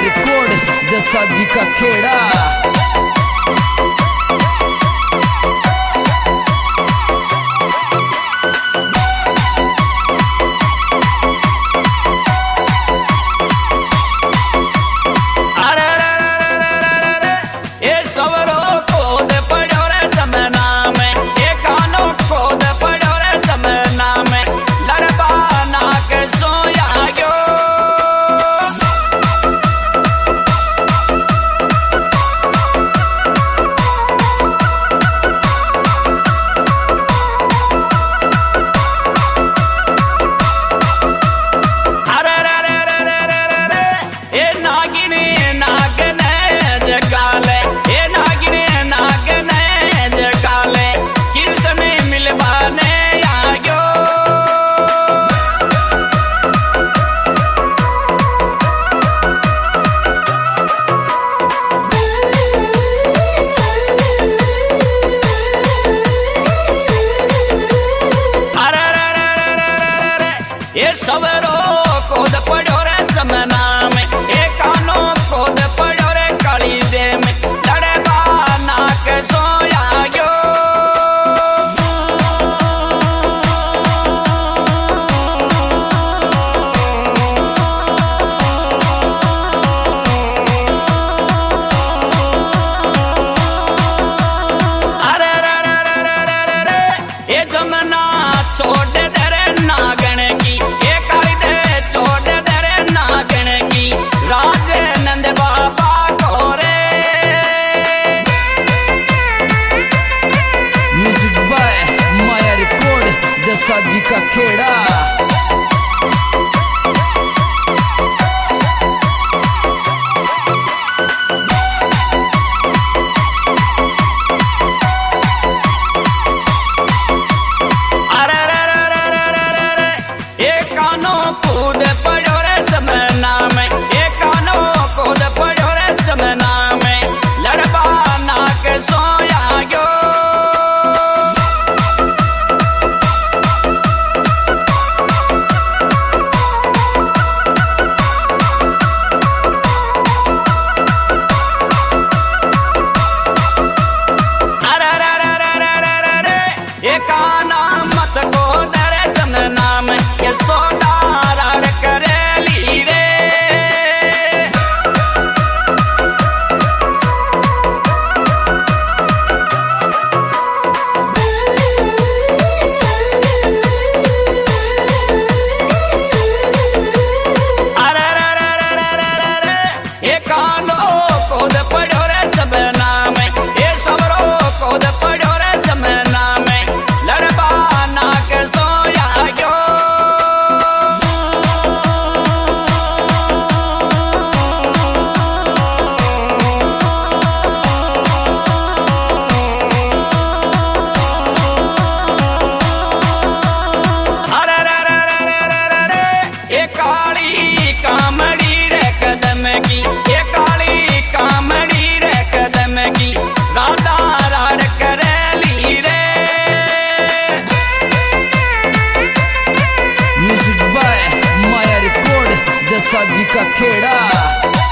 Record जसा जी का खेड़ा। सवरो कोद पड़ो रे जमना में, एक कानो कोद पड़ो रे काली दे में, लड़े बाना के सोया गयो। अरे रे रे रे रे रे रे ये जमना छोड़ दे रे नागण की, जसा जी का खेड़ा। अरे रे रे रे रे रे रे एक कानो कूद पड़ो रे जमना में, एक कानो कूद पड़ो रे जमना में, लड़बा ना के सोया गयो। काना मत को दरे जमना में, ये सोदा राड़ करेली रे। अरे रे रे रे रे रे रे ये कानो कोद पड़ो रे जमना में, ये सवरो कोद पड़ो रे जमना में, लड़बा ना के सोया गयो। अरे रे रे रे रे रे रे ये काली कामड़ी रे कदम की, ये काली कामड़ी रे कदम की, राधा राड़ करेली रे। म्यूजिक बाय माया रिकॉर्ड जसा जी का खेड़ा।